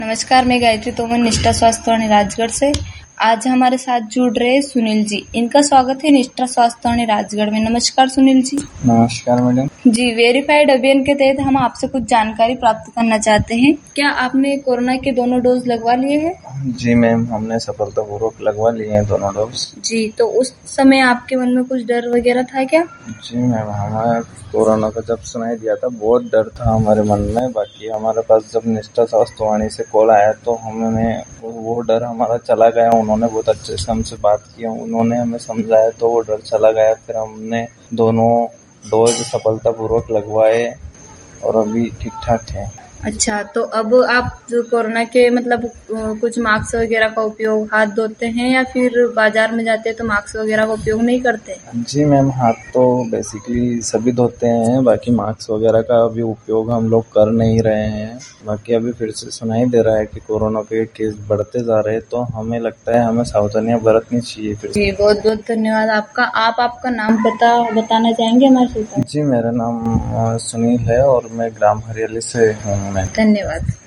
नमस्कार, मैं गायत्री तोमर निष्ठा स्वास्थ्यवाणी राजगढ़ से। आज हमारे साथ जुड़ रहे सुनील जी। इनका स्वागत है निष्ठा स्वास्थ्यवाणी राजगढ़ में। नमस्कार सुनील जी। नमस्कार मैडम जी, वेरीफाइड अभियान के तहत हम आपसे कुछ जानकारी प्राप्त करना चाहते हैं। क्या आपने कोरोना के दोनों डोज लगवा लिए हैं? जी मैम, हमने सफलतापूर्वक लगवा लिए हैं दोनों डोज। जी, तो उस समय आपके मन में कुछ डर वगैरह था क्या? जी मैम, हमारे कोरोना का जब सुनाई दिया था बहुत डर था हमारे मन में। बाकी हमारे पास जब निष्ठा स्वास्थ्यवाणी से कॉल आया तो हमने वो डर हमारा चला गया। उन्होंने बहुत अच्छे से हमसे बात की, उन्होंने हमें समझाया तो वो डर चला गया। फिर हमने दोनों डोज सफलतापूर्वक लगवाए और अभी ठीक ठाक है। अच्छा, तो अब आप जो कोरोना के कुछ मास्क वगैरह का उपयोग हाथ धोते हैं या फिर बाजार में जाते हैं तो मास्क वगैरह का उपयोग नहीं करते? जी मैम, हाथ तो बेसिकली सभी धोते हैं, बाकी मास्क वगैरह का अभी उपयोग हम लोग कर नहीं रहे हैं। बाकी अभी फिर से सुनाई दे रहा है कि कोरोना के केस बढ़ते जा रहे हैं, तो हमें लगता है हमें सावधानियां बरतनी चाहिए फिर से। जी, बहुत बहुत धन्यवाद आपका। आप आपका नाम बताना चाहेंगे हमारे साथ? जी, मेरा नाम सुनील है और मैं ग्राम हरियाली से हूँ। मैं धन्यवाद।